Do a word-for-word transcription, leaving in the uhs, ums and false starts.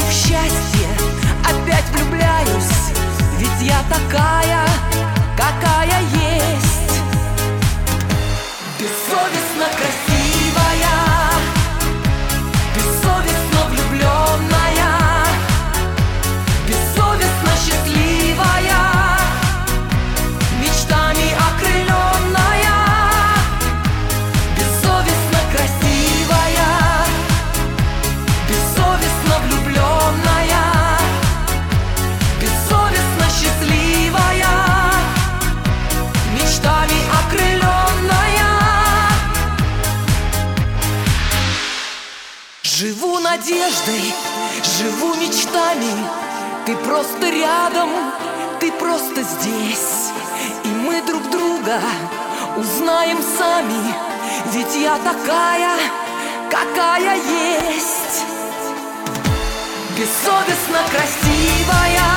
в счастье опять влюбляюсь, ведь я такая, какая есть. Бессовестно красивая, бессовестно влюбленная, бессовестно счастливая, мечтами окрыленная. Бессовестно красивая, бессовестно влюбленная, бессовестно счастливая, мечтами окрыленная. Живу надеждой, живу мечтами. Ты просто рядом, ты просто здесь. И мы друг друга узнаем сами, ведь я такая, какая есть. Бессовестно красивая,